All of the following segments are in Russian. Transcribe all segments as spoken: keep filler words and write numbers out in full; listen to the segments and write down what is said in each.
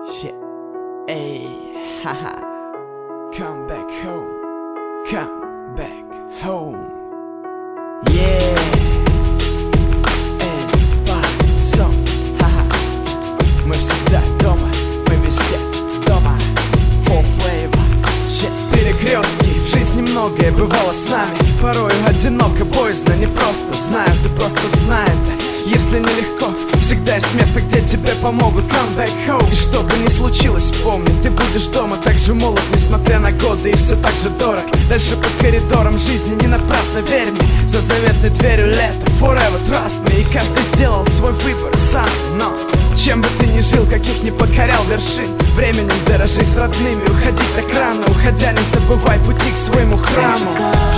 Shit. Hey, haha. Come back home. Come back home. Yeah. Эй, пацан, ха-ха. Мы всегда дома, мы везде дома. Full flavor. Shit. Перекрестки, в жизни многое бывало с нами. Порою одиноко, боязно, не просто. Знаю, ты просто знай это. Если нелегко, всегда есть место, где тебе помогут. Come back home. И что бы ни случилось, помни, ты будешь дома так же молод, несмотря на годы, и все так же дорог. Дальше по коридорам жизни не напрасно, верь мне. За заветной дверью лето, forever trust me. И каждый сделал свой выбор сам, но чем бы ты ни жил, каких не покорял вершин, временем дорожи с родными. Уходить так рано, уходя не забывай пути к своему храму.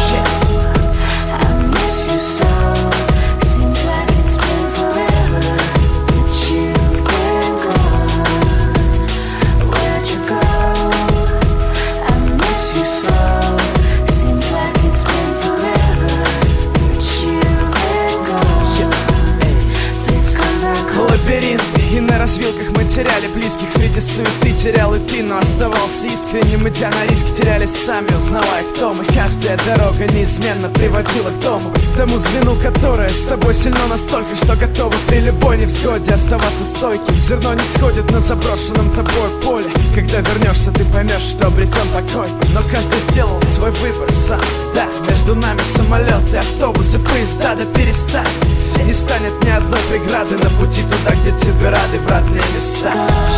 И на развилках мы теряли близких, среди суеты терял и ты, но оставался искренним, идя на риски, терялись сами, узнавая, кто мы. Каждая дорога неизменно приводила к дому, к тому звену, которое с тобой сильно настолько, что готово при любой невзгоде оставаться стойким. Зерно не сходит на заброшенном тобой поле. Когда вернешься, ты поймешь, что обретен покой. Но каждый сделал свой выбор сам. Да, между нами самолеты, автобусы, поезда, да перестань. Не станет ни одной преграды на пути туда, где тебе рады, в родные места.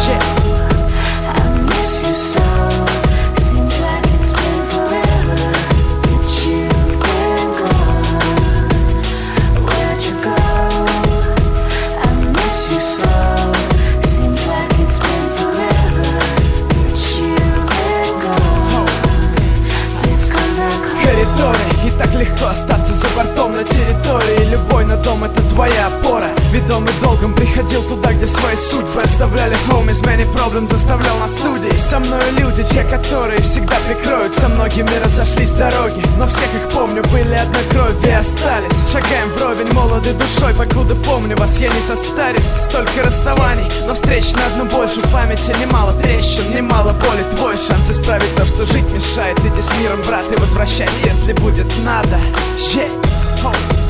И так легко остаться за бортом на территории любой, но дом — это твоя опора. Ведомый долгом приходил туда, где свои судьбы оставляли. Home is many problems заставлял на студии. Со мной люди, те, которые всегда прикроются. Многими разошлись дороги, но всех их помню, были одной крови и остались. Шагаем вровень, молоды душой, покуда помню вас, я не состарюсь. Столько расставаний, но встреч на одну больше. В памяти немало трещин, немало боли. Твой шанс исправить то, что жить мешает. Иди с миром, брат, и возвращайся, если будет надо. Yeah.